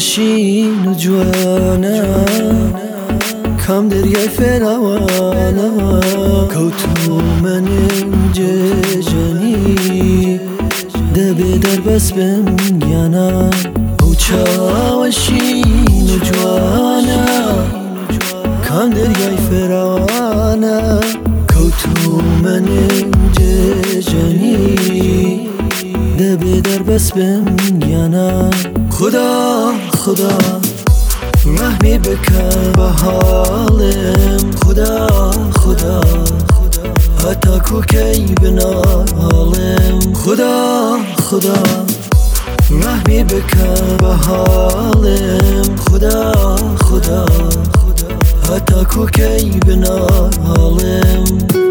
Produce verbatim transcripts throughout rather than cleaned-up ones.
وشین و جوانە کام دەریای فێراوانە کەوتومەنێ جێژەنی دەبێ دەربەس بم گیانە ئەو چاوەشین و جوانە کام دەریای فێراوانە کەوتومەنێ جێژەنی دەبێ دەربەس بم گیانە خدا خدا رحمی بکە بە حاڵم خدا خدا هەتا کوکەی بناڵم خدا خدا رحمی بکە بە حاڵم خدا خدا هەتا کوکەی بناڵم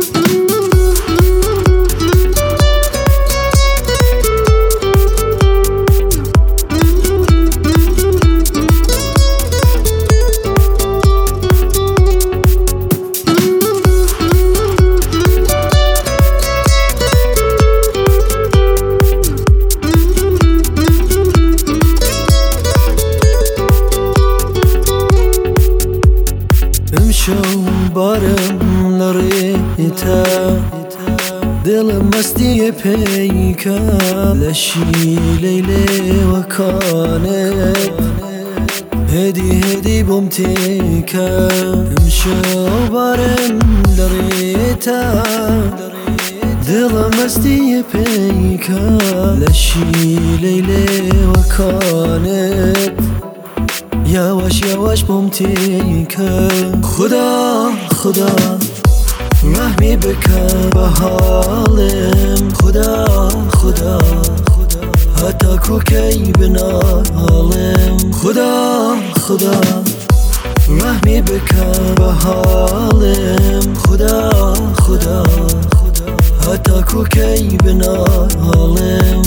امشو بارم لڕێتە دڵم مەستیە پێیکە لەشیلەی لێوەکانت هێدی هێدی بۆم تێکە امشو بارم لڕێتە دڵم مەستیە پێیکە لەشیلەی لێوەکانت یاوەش یاوەش بۆم تێکە خدا خدا رحمی بکە بە حاڵم خدا خدا هەتا کوکەی بناڵم خدا خدا رحمی بکە بە حاڵم خدا خدا هەتا کوکەی بناڵم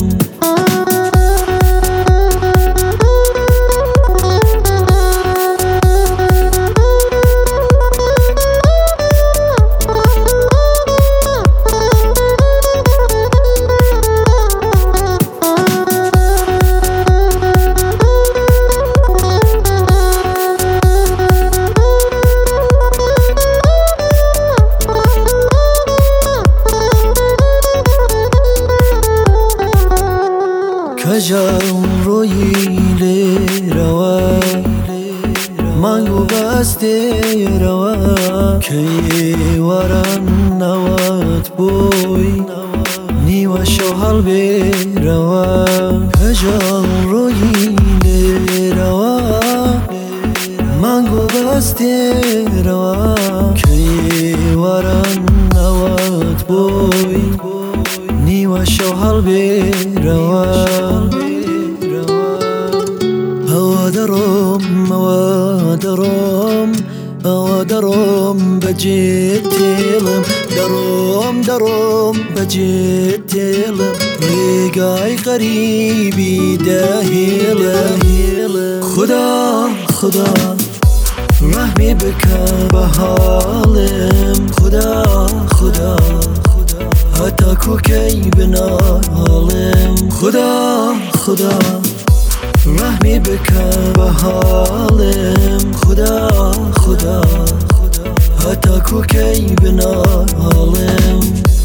کەژاڵ ڕۆیی لێرەوە مانگ و بەستێرەوە کەیوەران ناوات بۆی نیوە شەو هەڵبێرەوە کەژاڵ ڕۆیی لێرەوە مانگ و بەستێرەوە کەیوەران ناوات بۆی نیوە شەو هەڵبێرەوە ئەوە دەڕۆم ئەوە دەڕۆم ئەوە دەڕۆم بەجێت تێڵم دەڕۆم دەڕۆم بەجێت تێڵم ڕێگای غەریبی دەهێڵم خدا خدا رحمی بکە بە حاڵم خدا خدا هەتا کوکەی بناڵم خدا خدا رحمی بکە بە حاڵم خدا خدا هەتا کوکەی بناڵم